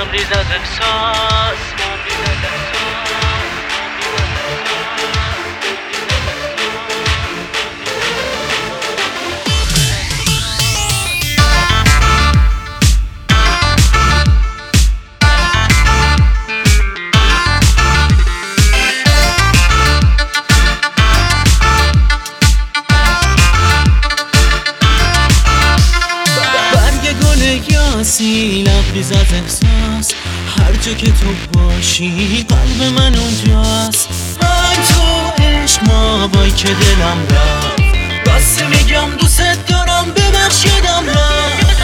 ریز از احساس. لبریز از احساس، هر جا که تو باشی قلب من اونجاست. من تو عشق مابایی که دلم رفت، راستی میگم دوست دارم، ببخش یادم رفت.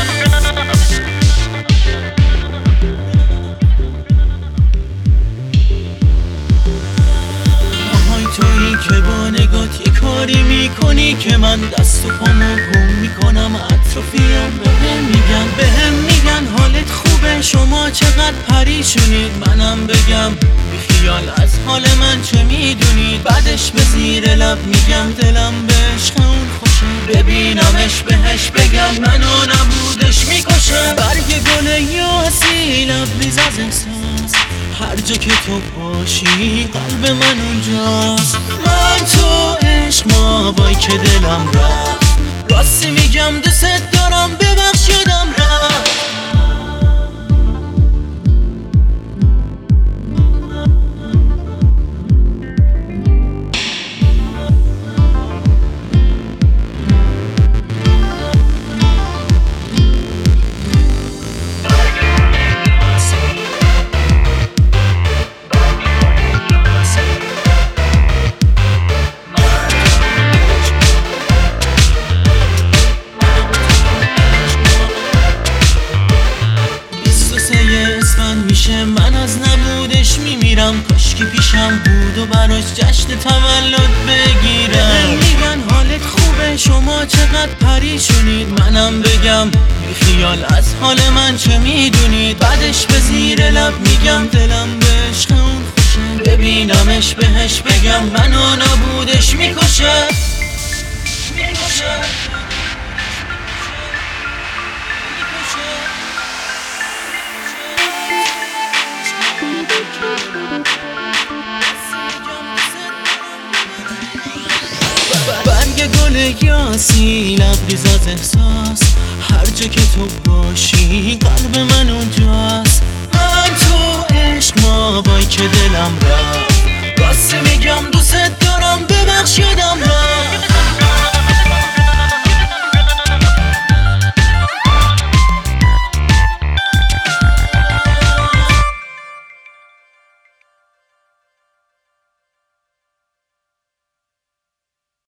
آهای تویی که با نگات یه کاری میکنی که من دست و پامو گم میکنم. اطرافیام بهم میگن حالت خوبه، شما چقدر پریشونید. منم بگم بیخیال از حال من چه میدونید. بعدش به زیر لب میگم دلم به عشق اون خوشه، ببینمش بهش بگم منو نبودش میکشه. برگ گل یاسی لبریز از احساس، هر جا که تو باشی قلب من اونجاست. من تو عشق مابایی که دلم رفت، راستی میگم دوست دارم، ببخش یادم رفت. من از نبودش میمیرم، کاشکی پیشم بود و براش جشن تولد بگیرم. میگن حالت خوبه، شما چقدر پریشونید. منم بگم بیخیال از حال من چه میدونید. بعدش به زیر لب میگم دلم به عشق اون خوشه، ببینمش بهش بگم منو نبودش میکشه. برگ گل یاسی لبریز از احساس، هر جا که تو باشی قلب من اونجاست. من تو عشق مابایی که دلم رفت، راستی میگم دوست دارم، ببخش یادم رفت.